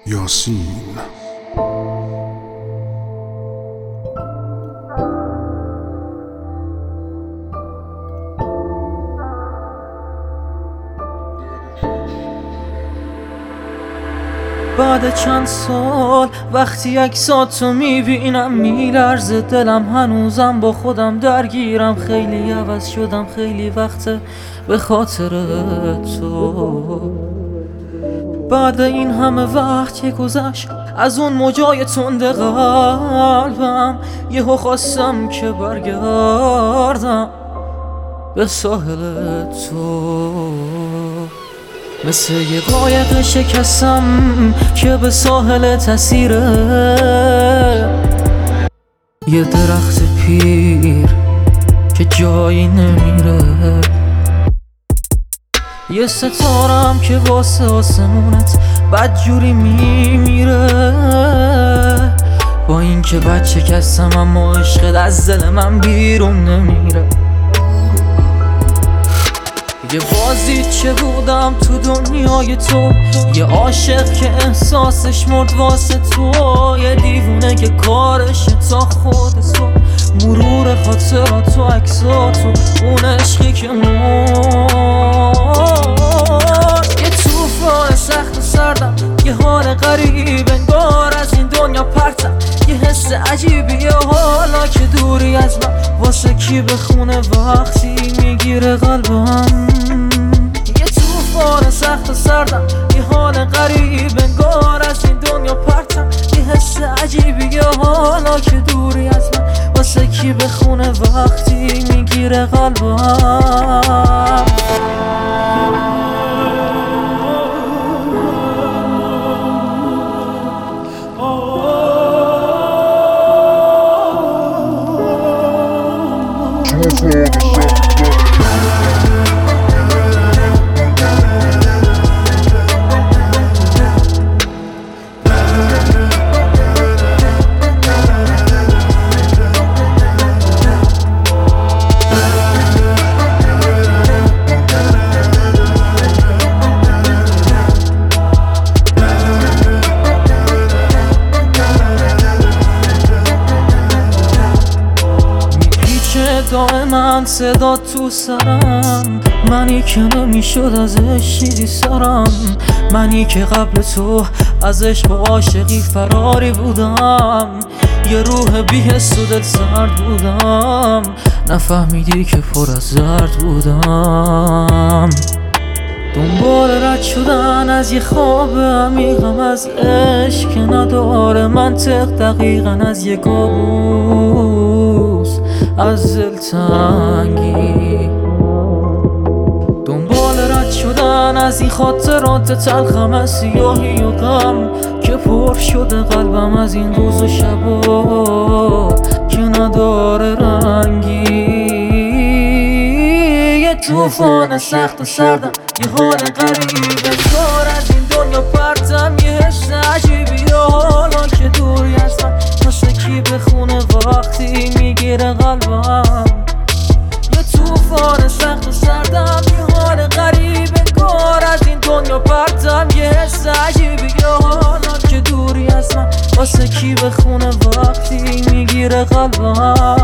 یاسین. بعد چند سال وقتی عکساتو میبینم میلرزه دلم، هنوزم با خودم درگیرم. خیلی عوض شدم، خیلی وقته به خاطر تو. بعد این همه وقت که گذشت از اون موجای تند قلبم، یهو خواستم که برگردم به ساحل تو. مثل یه قایق شکستم که به ساحل تسیره، یه درخت پیر که جایی نمیره، یه ستارم که واسه آسمونت بدجوری میمیره. با این که بچه کستم اما عشقت از دل من بیرون نمیره. یه بازیچه بودم تو دنیای تو، یه عاشق که احساسش مرد واسه تو، یه دیوونه که کارش تا خود تو، مرور خاطرات و عکساتو، اون عشقی که مرد. یه طوفان سخت و سردم، یه حال غریب انگار از این دنیا پرتم، یه حس عجیبیه حالا که دوری از من، واسه کی بخونه وقتی میگیره قلبم. یه طوفان سخت و سردم، یه حال غریب انگار از این دنیا پرتم، یه حس عجیبیه حالا که دوری از من، واسه کی بخونه وقتی میگیره قلبم. دائما صدا تو سرم، منی که نمیشد ازش چیزی سرم، منی که قبل تو از عشق و عاشقی فراری بودم، یه روح بی‌حس و دل سرد بودم، نفهمیدی که پر از زرد بودم. دنبال رد شدن از یه خواب عمیقم، از عشق که نداره منطق، دقیقاً از یه کابوس از دلتنگی. دنبال رد شدن از این خاطرات تلخم، از سیاهی و غم که پر شده قلبم، از این روز و شبا که نداره رنگی. یه طوفان سخت و سردم، یه حال غریب انگار از این دنیا پرتم، یه حس عجیبی حالا که دوری از من، واسه کی بخونه وقتی میگیره قلبم. یه طوفان سخت و سردم، یه حال غریب انگار از این دنیا پرتم، یه حس عجیبی حالا که دوری از من، واسه کی بخونه وقتی میگیره قلبم.